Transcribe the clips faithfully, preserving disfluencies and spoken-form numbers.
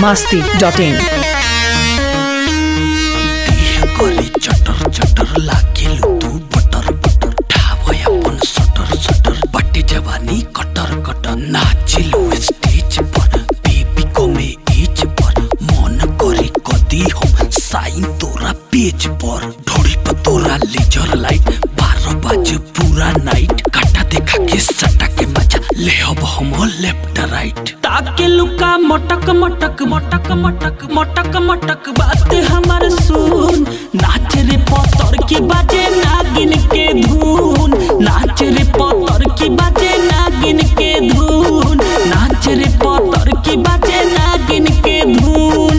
मस्ती dot इन। करी चटर चटर लागे तू बटर बटर ठावय अपन सटर सटर बटे जवानी कटर कटर नाचिलु स्टेज पर बेबी को में एज पर मन करी कदी हम साइन तोरा पेज पर ढोड़ी पर तोरा लेजर लाइट बारह बजे पूरा नाइट काटा देखा के सटा के मजा ले अब हम लेफ्ट राइट ताके लुका मटक मटक मटक मटक मटक मटक बात हमार सुन नाच रे पतर की बाजे नागिन के धुन नाच रे पतर की बाजे नागिन के धुन नाच रे पतर की बाजे नागिन के धुन।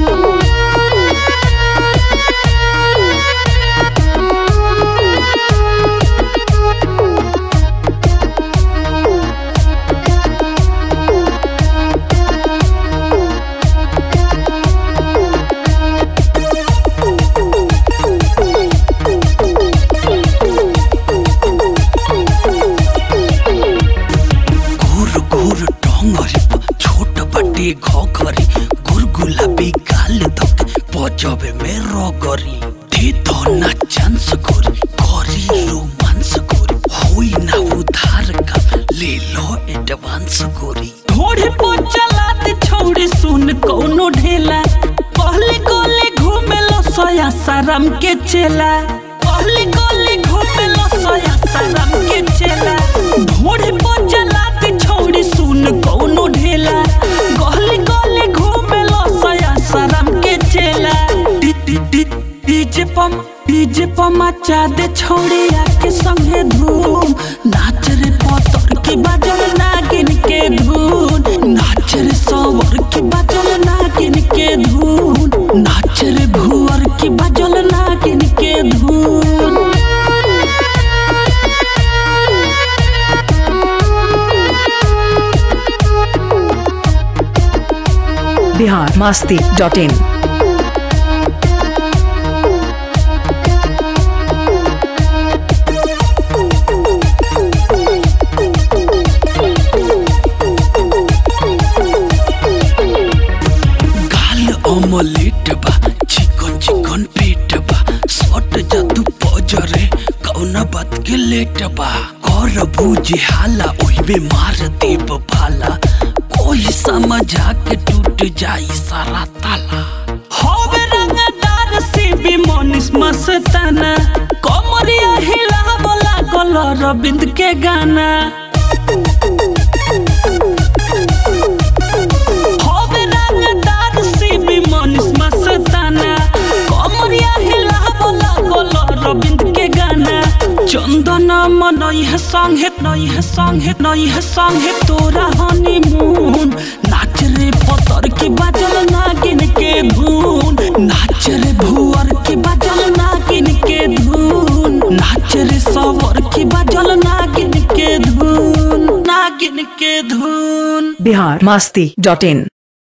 घरी गुरगुलाबी गाल धक पजबे में रगरी दे तो ना चांस गोरी करी रोमांस गोरी होई ना उधार का ले लो एडवांस गोरी थोड़े पर चलाते छोड़ी सुन कोनो ढेला पहले गोले घूमे लो सोया सारम के चेला पहले गोले घूमे लो सोया सारम के चेला थोड़े पर चलाते छोड़ी सुन कोनो ढेला गोले गोले घूमे लो सोया सारम के चेला डी डी डी डीजे पम डीजे पम मचा दे छोड़ी आके संगे धूम नाच रे पतर की बाजल नागिन के धुन नाच रे सवर की बाजल नागिन के धुन नाच रे भुअर की बाजल नागिन के धुन। Bihar Masti dot in. Omelette बा चिकन चिकन पेट बा सट जादू पजरे कौना बात के लेट बा कर बूझे हाला ओहिबे मार देब भाला कोई समझा के टूट जाई सारा ताला होवे रंगदार से भी मनीष मस्ताना कमरिया हिला बोला गल रविंद के गाना मनीष मस्ताना कमरिया हिला बोला गोला रविंद के गाना चंदन मनई है संगे नई है संगे नई है संगे तोरा हनीमून नाच रे पतर की बाजल नागिन के धुन नाच रे भुअर की बाजल नागिन के धुन नाच रे सवर की बाजल नागिन के धुन नागिन के धुन। बिहार मस्ती डॉट इन।